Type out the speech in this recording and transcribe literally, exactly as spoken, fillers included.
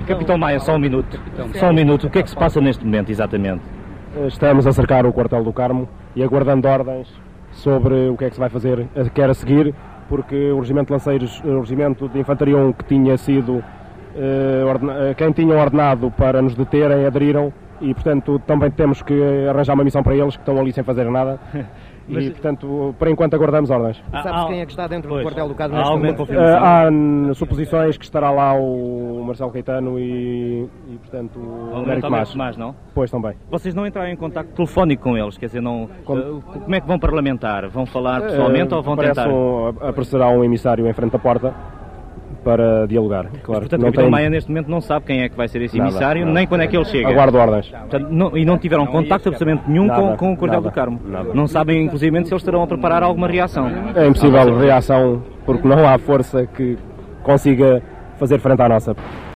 Capitão Maia, só um minuto. Só um minuto. O que é que se passa neste momento, exatamente? Estamos a cercar o quartel do Carmo e aguardando ordens sobre o que é que se vai fazer, quer a seguir, porque o Regimento de Lanceiros, o Regimento de Infantaria um que tinha sido, eh, ordena, quem tinha ordenado para nos deterem, aderiram e, portanto, também temos que arranjar uma missão para eles que estão ali sem fazer nada. Mas, e, portanto, por enquanto aguardamos ordens. E sabes quem é que está dentro pois, do quartel do Carmo neste momento? Uh, há suposições que estará lá o Marcelo Caetano e, e portanto, o Américo Tomás. Não? Pois, também. Vocês não entraram em contacto telefónico com eles? Quer dizer, não, como, uh, como é que vão parlamentar? Vão falar pessoalmente uh, ou vão tentar? Um, aparecerá um emissário em frente à porta para dialogar. Claro. Mas, portanto, não o Capitão tem... Maia neste momento não sabe quem é que vai ser esse nada, emissário, nada. Nem quando é que ele chega. Aguardo ordens. Portanto, não, e não tiveram não, contacto absolutamente nenhum nada, com, com o quartel do Carmo. Nada. Não sabem, inclusive, se eles estarão a preparar alguma reação. É impossível reação, porque não há força que consiga fazer frente à nossa.